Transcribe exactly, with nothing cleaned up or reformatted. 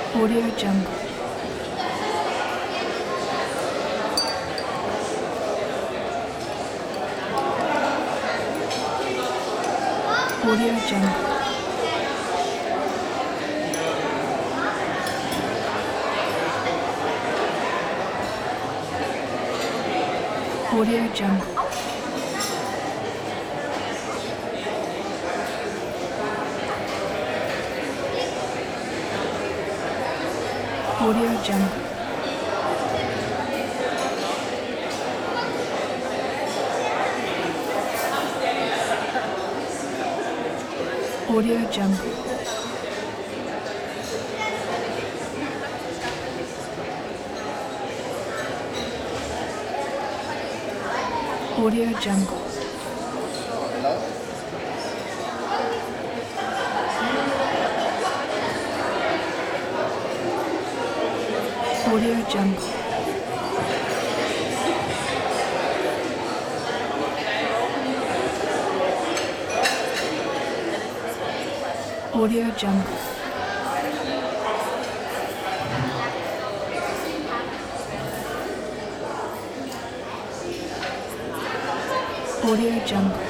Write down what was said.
Audio Jungle. Audio Jungle. Audio Jungle. Audio Jungle. Audio Jungle. Audio Jungle. Audio Jungle. Audio Jungle. Audio Jungle.